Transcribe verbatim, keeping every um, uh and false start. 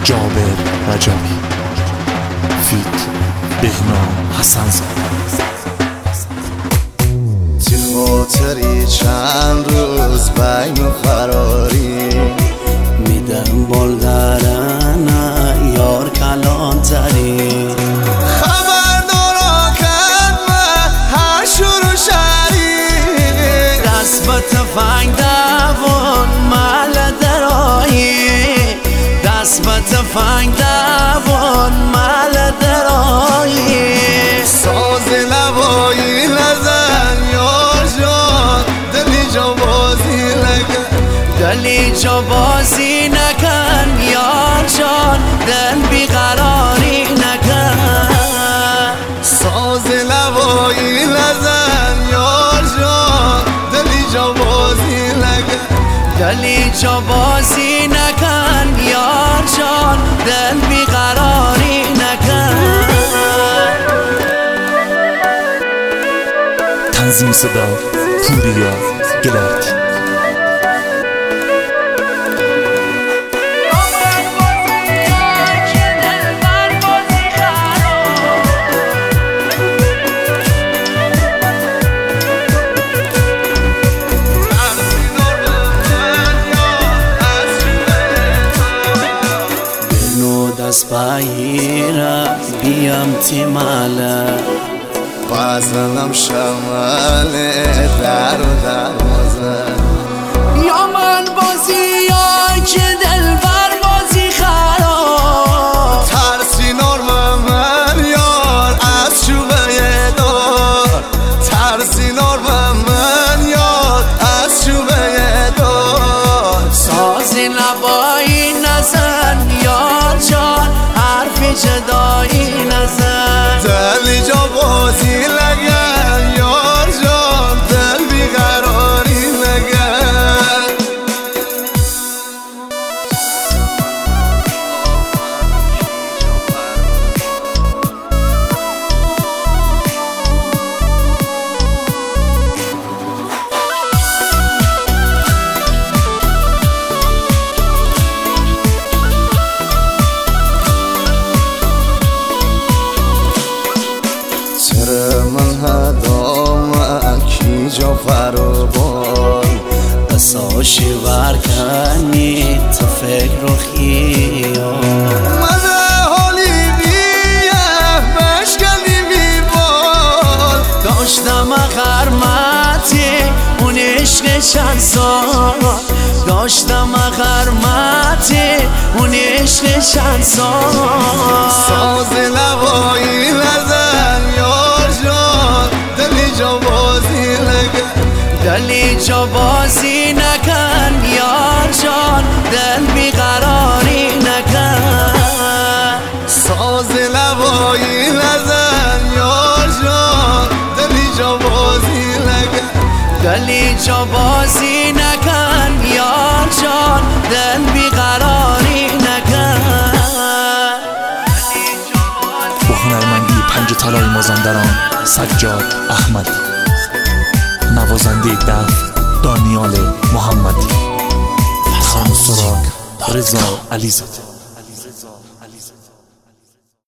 جابر رجبی فیت بهنام حسن زاده. تی خاطری چند روز بین فراری میدم بال درنه یار کلان تری خبر دارا کدم هر شروع شری دست به تفنگ دوان مل درایی دست به تفنگ دوان مل درایی ساز لبایی نزن یار جان دلی جا بازی نکن دلی جا بازی نکن یار جان دل بیقراری نکن ساز لبایی نزن یار جان دلی جا بازی نکن دلی جا بازی نکن یار جان دل بیقراری نکن. تنظیم صدا پوریا گلرتی. دست بگیره بیام تیماله بزنم شماله در و دروازه یا من بازی یا که دل بر بازی خراب ترسی نرم من یار از چوبه دار ترسی نرم من یار از چوبه دار سازی لبایی نزن یار جان حرف جدایی نزن دلی جا بازی لگن یار جان دل بیقراری نگن چرا من هدام اکی جا فربان بساشی ورکنی تو فکر و خیال من حالی بیه بشکنی بیبال داشتم غرمتی اون عشق چند سال داشتم غرمتی اون عشق چند سال ساز لبایی نزن یار جان دلی جا بازی نکن دلی جا بازی نکن یار جان دل بیقراری نکن ساز لبایی نزن یار جان دلی جا بازی نکن دلی جا بازی نکن یار جان دل بیقراری نکن. با هنرمندی پنج طلای مازندران سجاد احمدی، نوازنده دف دانیال محمدی، ترانسوران رضا علیزاده.